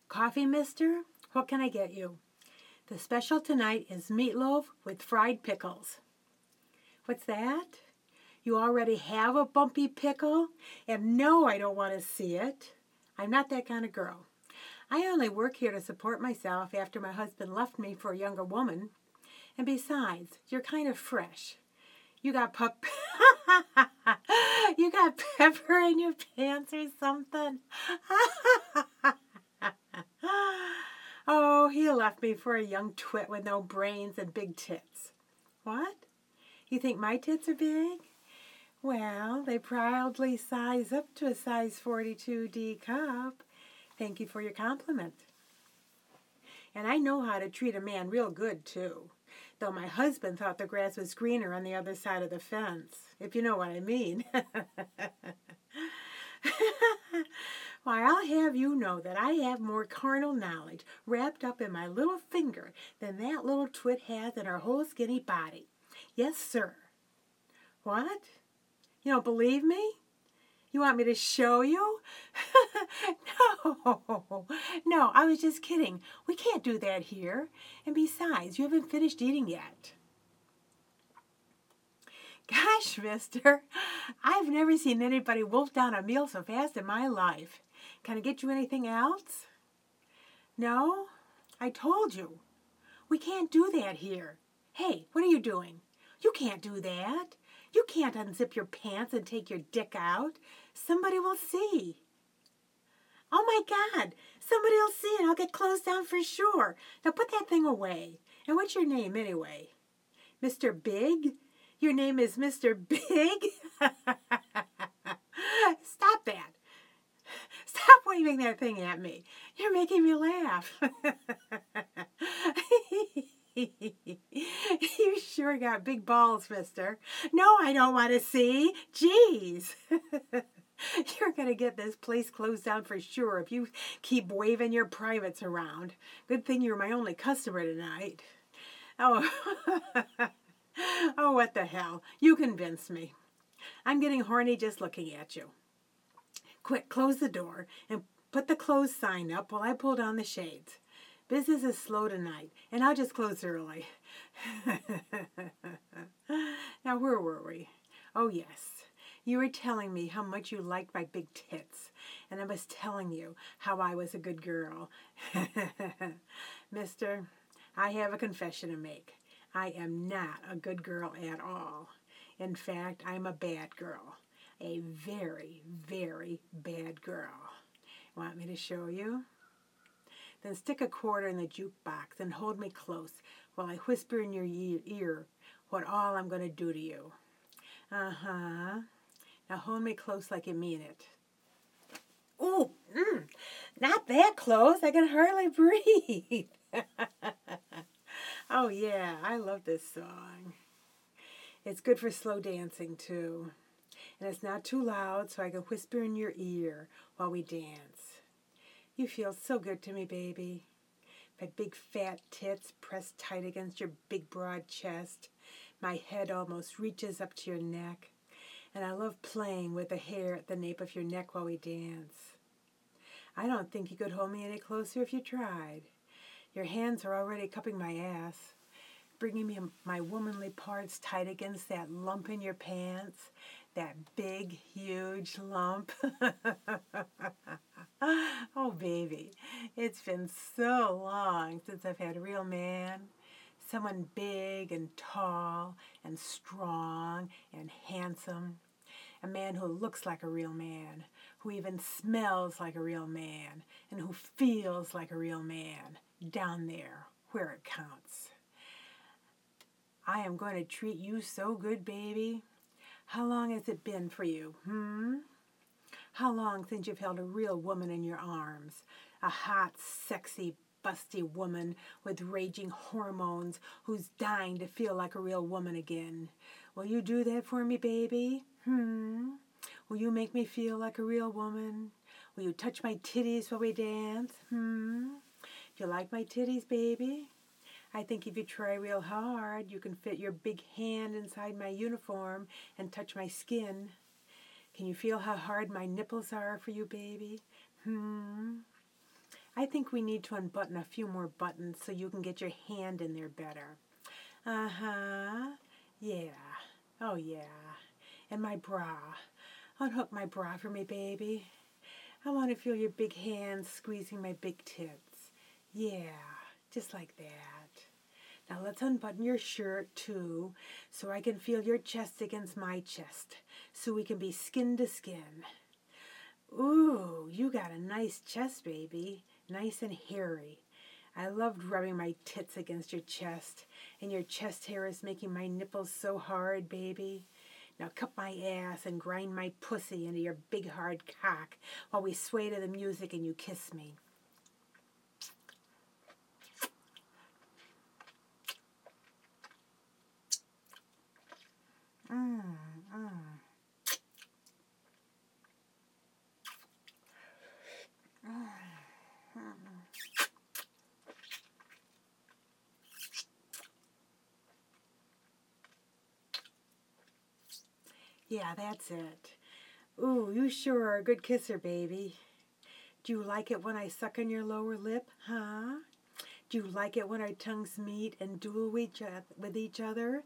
Coffee, mister? What can I get you? The special tonight is meatloaf with fried pickles. What's that? You already have a bumpy pickle? And no, I don't want to see it. I'm not that kind of girl. I only work here to support myself after my husband left me for a younger woman. And besides, you're kind of fresh. You got you got pepper in your pants or something? Oh, he left me for a young twit with no brains and big tits. What? You think my tits are big? Well, they proudly size up to a size 42D cup. Thank you for your compliment. And I know how to treat a man real good, too. Though my husband thought the grass was greener on the other side of the fence, if you know what I mean. Why, I'll have you know that I have more carnal knowledge wrapped up in my little finger than that little twit has in her whole skinny body. Yes, sir. What? You don't believe me? You want me to show you? No, I was just kidding. We can't do that here. And besides, you haven't finished eating yet. Gosh, mister, I've never seen anybody wolf down a meal so fast in my life. Can I get you anything else? No? I told you. We can't do that here. Hey, what are you doing? You can't do that. You can't unzip your pants and take your dick out. Somebody will see. Oh my God, somebody will see and I'll get closed down for sure. Now put that thing away. And what's your name anyway? Mr. Big? Your name is Mr. Big? Stop that. Stop waving that thing at me. You're making me laugh. You sure got big balls, mister. No, I don't want to see. Jeez. You're going to get this place closed down for sure if you keep waving your privates around. Good thing you're my only customer tonight. Oh, oh, what the hell. You convinced me. I'm getting horny just looking at you. Quick, close the door and put the close sign up while I pull down the shades. Business is slow tonight, and I'll just close early. Now, where were we? Oh, yes. You were telling me how much you liked my big tits, and I was telling you how I was a good girl. Mister, I have a confession to make. I am not a good girl at all. In fact, I'm a bad girl. A very, very bad girl. Want me to show you? Then stick a quarter in the jukebox and hold me close while I whisper in your ear what all I'm going to do to you. Uh-huh. Now hold me close like you mean it. Ooh, not that close. I can hardly breathe. Oh, yeah, I love this song. It's good for slow dancing, too. And it's not too loud, so I can whisper in your ear while we dance. You feel so good to me, baby. My big fat tits pressed tight against your big broad chest. My head almost reaches up to your neck. And I love playing with the hair at the nape of your neck while we dance. I don't think you could hold me any closer if you tried. Your hands are already cupping my ass, bringing me my womanly parts tight against that lump in your pants, that big, huge lump. Oh, baby, it's been so long since I've had a real man, someone big and tall and strong and handsome, a man who looks like a real man, who even smells like a real man, and who feels like a real man down there where it counts. I am going to treat you so good, baby. How long has it been for you, How long since you've held a real woman in your arms? A hot, sexy, busty woman with raging hormones who's dying to feel like a real woman again. Will you do that for me, baby? Will you make me feel like a real woman? Will you touch my titties while we dance? Do you like my titties, baby? I think if you try real hard, you can fit your big hand inside my uniform and touch my skin. Can you feel how hard my nipples are for you, baby? I think we need to unbutton a few more buttons so you can get your hand in there better. Uh-huh. Yeah. Oh, yeah. And my bra. Unhook my bra for me, baby. I want to feel your big hands squeezing my big tits. Yeah, just like that. Now let's unbutton your shirt, too, so I can feel your chest against my chest, so we can be skin to skin. Ooh, you got a nice chest, baby. Nice and hairy. I loved rubbing my tits against your chest, and your chest hair is making my nipples so hard, baby. Now cup my ass and grind my pussy into your big hard cock while we sway to the music and you kiss me. Mm, mm. Yeah, that's it. Ooh, you sure are a good kisser, baby. Do you like it when I suck on your lower lip, huh? Do you like it when our tongues meet and duel with each other?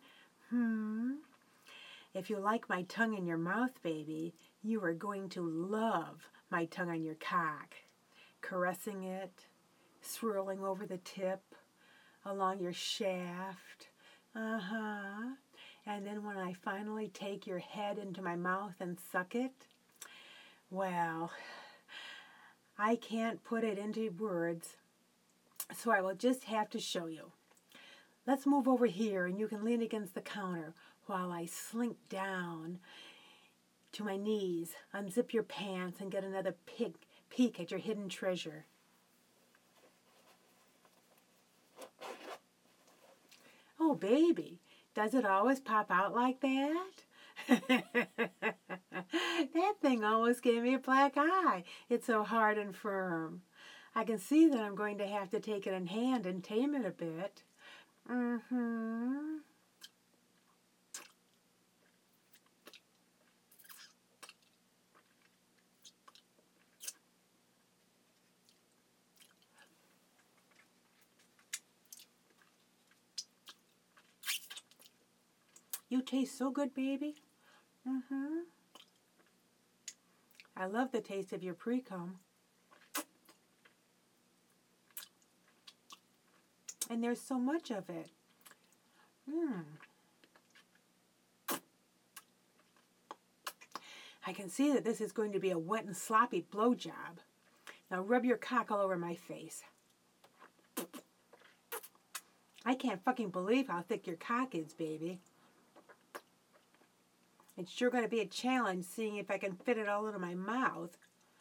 If you like my tongue in your mouth, baby, you are going to love my tongue on your cock. Caressing it, swirling over the tip, along your shaft. Uh-huh. And then when I finally take your head into my mouth and suck it, well, I can't put it into words, so I will just have to show you. Let's move over here and you can lean against the counter while I slink down to my knees, unzip your pants, and get another peek at your hidden treasure. Oh, baby, does it always pop out like that? That thing almost gave me a black eye. It's so hard and firm. I can see that I'm going to have to take it in hand and tame it a bit. Mm-hmm. You taste so good, baby. Mm-hmm. I love the taste of your pre-cum. And there's so much of it. I can see that this is going to be a wet and sloppy blowjob. Now rub your cock all over my face. I can't fucking believe how thick your cock is, baby. It's sure going to be a challenge seeing if I can fit it all into my mouth.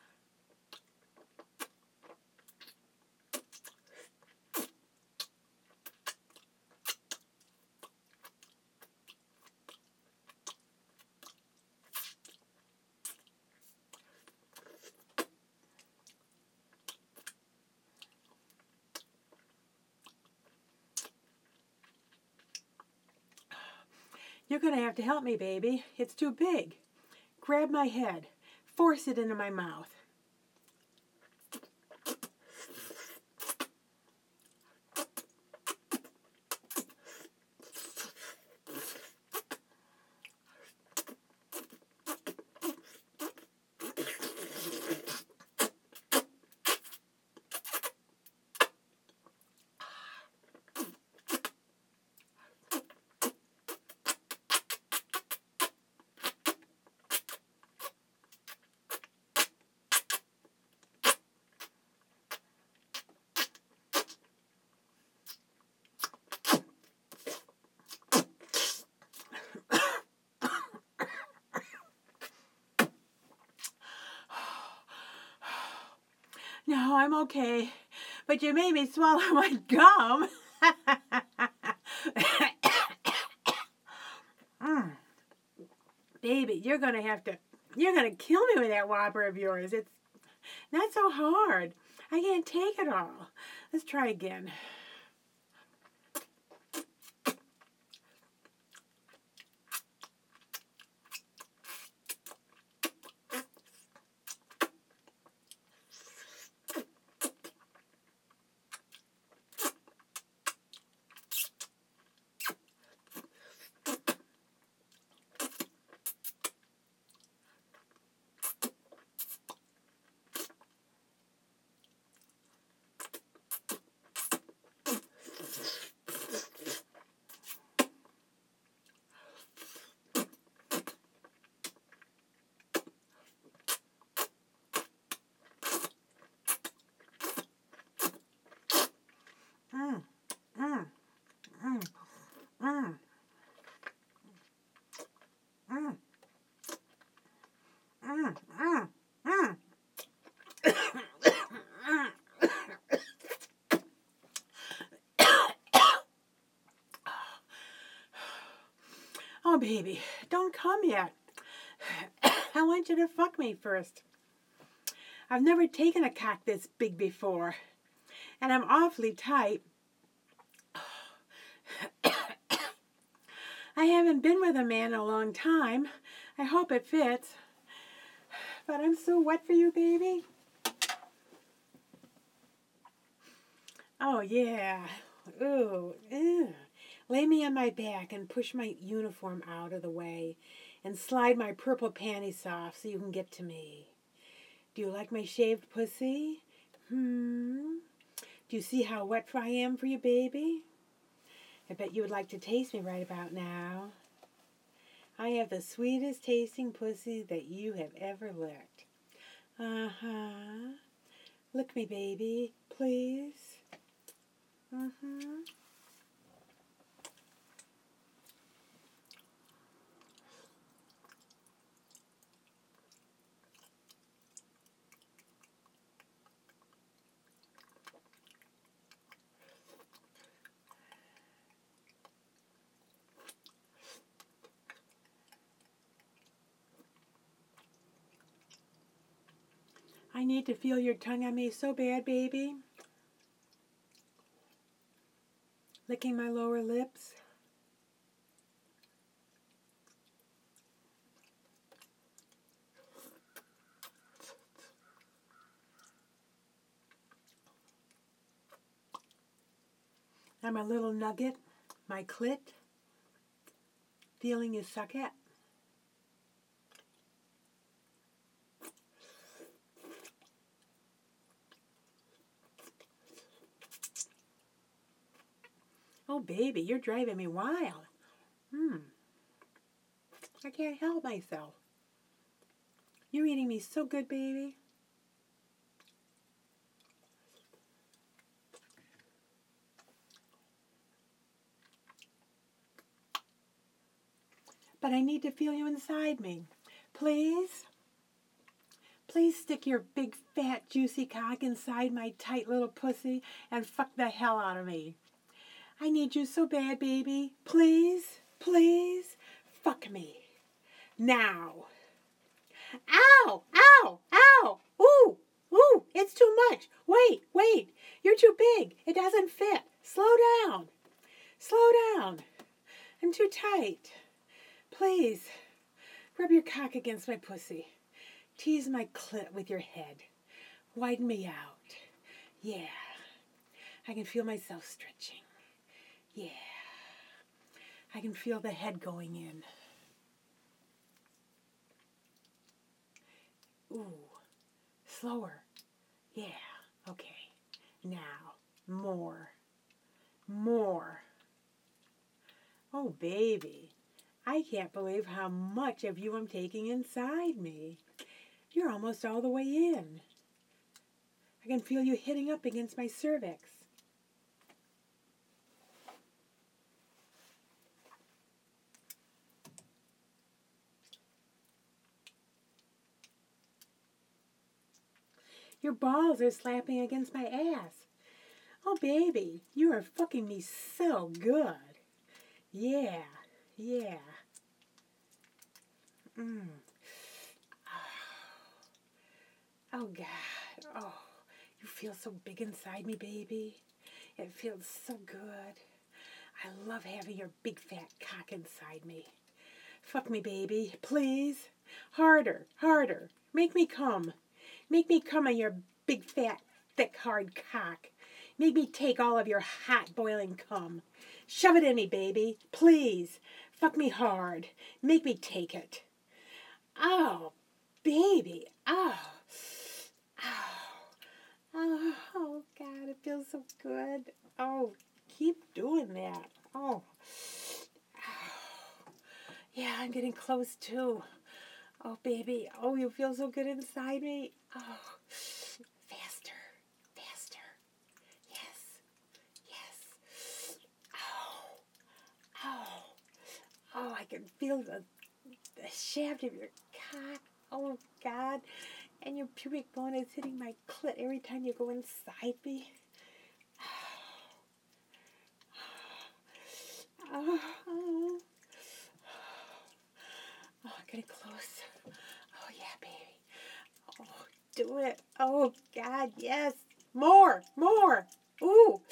You're going to have to help me, baby. It's too big. Grab my head. Force it into my mouth. No, I'm okay. But you made me swallow my gum. Baby, you're going to kill me with that Whopper of yours. It's not so hard. I can't take it all. Let's try again. baby, don't come yet. I want you to fuck me first. I've never taken a cock this big before, and I'm awfully tight. I haven't been with a man in a long time. I hope it fits. But I'm so wet for you, baby. Oh, yeah. Ooh, ew. Lay me on my back and push my uniform out of the way and slide my purple panties off so you can get to me. Do you like my shaved pussy? Do you see how wet I am for you, baby? I bet you would like to taste me right about now. I have the sweetest tasting pussy that you have ever licked. Uh-huh. Lick me, baby, please. I need to feel your tongue on me so bad, baby. Licking my lower lips. I'm a little nugget, my clit, feeling you suck at. Oh, baby, you're driving me wild. I can't help myself. You're eating me so good, baby. But I need to feel you inside me. Please? Please stick your big, fat, juicy cock inside my tight little pussy and fuck the hell out of me. I need you so bad, baby. Please, please, fuck me. Now. Ow! Ow! Ow! Ooh! Ooh! It's too much. Wait, wait. You're too big. It doesn't fit. Slow down. Slow down. I'm too tight. Please, rub your cock against my pussy. Tease my clit with your head. Widen me out. Yeah. I can feel myself stretching. Yeah. I can feel the head going in. Ooh. Slower. Yeah. Okay. Now. More. More. Oh, baby. I can't believe how much of you I'm taking inside me. You're almost all the way in. I can feel you hitting up against my cervix. Your balls are slapping against my ass. Oh, baby, you are fucking me so good. Yeah, yeah. Oh, God. Oh, you feel so big inside me, baby. It feels so good. I love having your big fat cock inside me. Fuck me, baby, please. Harder, harder. Make me come. Make me come on your big fat, thick, hard cock. Make me take all of your hot, boiling cum. Shove it in me, baby, please. Fuck me hard. Make me take it. Oh, baby. Oh. Oh, God, it feels so good. Oh, keep doing that. Oh. Yeah, I'm getting close too. Oh, baby. Oh, you feel so good inside me. Oh, faster, faster. Yes, yes. Oh, oh, I can feel the shaft of your cock. Oh, God. And your pubic bone is hitting my clit every time you go inside me. Oh. Get it close. Oh, yeah, baby. Oh, do it. Oh, God, yes. More. Ooh.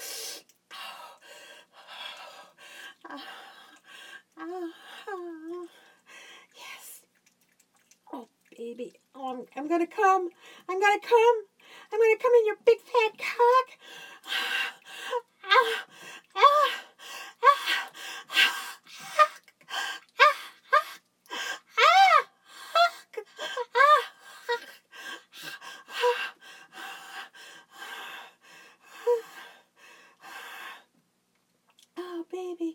Oh, oh, yes. Oh, baby. Oh, I'm going to come. I'm going to come. I'm going to come in your big fat cock. Oh, baby.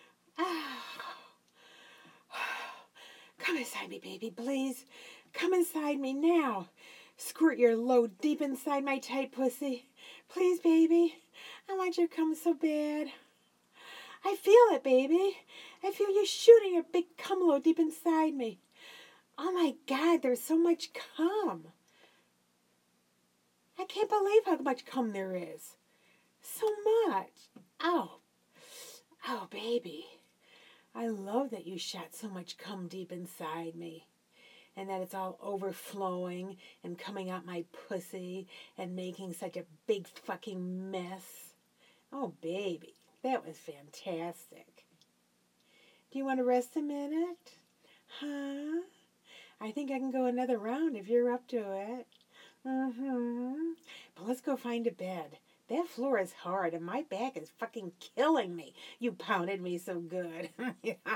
Come inside me, baby, please. Come inside me now. Squirt your load deep inside my tight pussy. Please, baby. I want you to come so bad. I feel it, baby. I feel you shooting your big cum load deep inside me. Oh my God, there's so much cum. I can't believe how much cum there is. So much. Oh, baby. I love that you shot so much cum deep inside me. And that it's all overflowing and coming out my pussy and making such a big fucking mess. Oh, baby, that was fantastic. Do you want to rest a minute? Huh? I think I can go another round if you're up to it. But let's go find a bed. That floor is hard and my back is fucking killing me. You pounded me so good. Yeah.